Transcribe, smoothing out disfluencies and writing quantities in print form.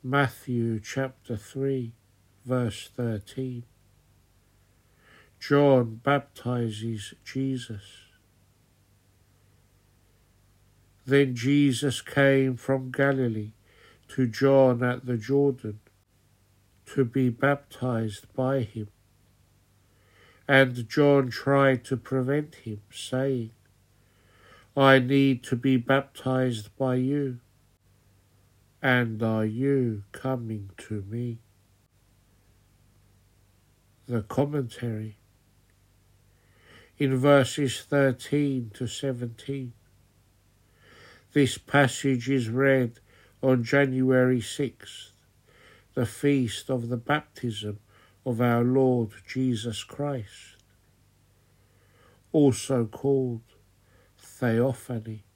Matthew chapter 3, verse 13. John baptizes Jesus. Then Jesus came from Galilee to John at the Jordan to be baptized by him. And John tried to prevent him, saying, I need to be baptized by you, and are you coming to me? The commentary. In verses 13 to 17, this passage is read on January 6th, the feast of the baptism of our Lord Jesus Christ, also called Theophany.